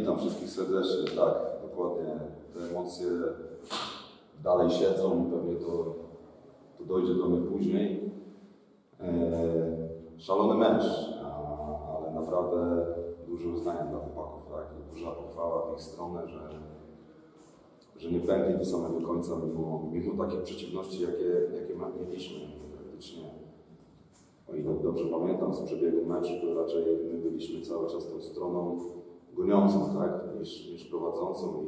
Witam wszystkich serdecznie. Tak, dokładnie. Te emocje dalej siedzą i pewnie to dojdzie do mnie później. Szalony mecz, ale naprawdę duże uznanie dla chłopaków, tak? I duża pochwała w ich stronę, że nie pękli do samego końca mimo takich przeciwności, jakie mieliśmy praktycznie. O ile dobrze pamiętam z przebiegu meczu, to raczej my byliśmy cały czas tą stroną goniącą, tak, niż prowadzącą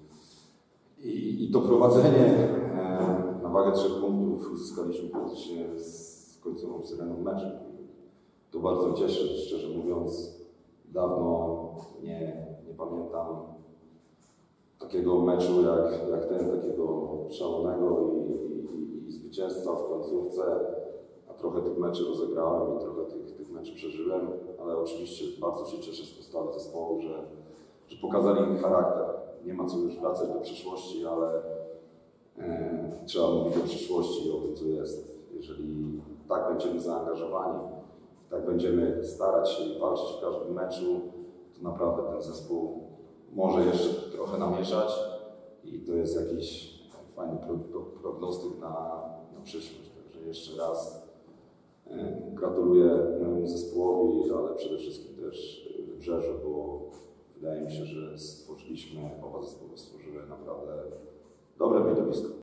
i to prowadzenie na wagę 3 punktów uzyskaliśmy praktycznie z końcową syreną meczu. To bardzo cieszy, szczerze mówiąc. Dawno nie pamiętam takiego meczu jak ten, takiego szalonego i zwycięstwa w końcówce. A trochę tych meczy rozegrałem i trochę tych meczy przeżyłem, ale oczywiście bardzo się cieszę z postawy zespołu, że pokazali charakter. Nie ma co już wracać do przeszłości, ale trzeba mówić o przyszłości i o tym, co jest. Jeżeli tak będziemy zaangażowani, tak będziemy starać się i walczyć w każdym meczu, to naprawdę ten zespół może jeszcze trochę namieszać i to jest jakiś fajny prognostyk na przyszłość. Także jeszcze raz gratuluję mojemu zespołowi, ale przede wszystkim też Wybrzeżu, bo wydaje mi się, że oba zespoły stworzyły naprawdę dobre widowisko.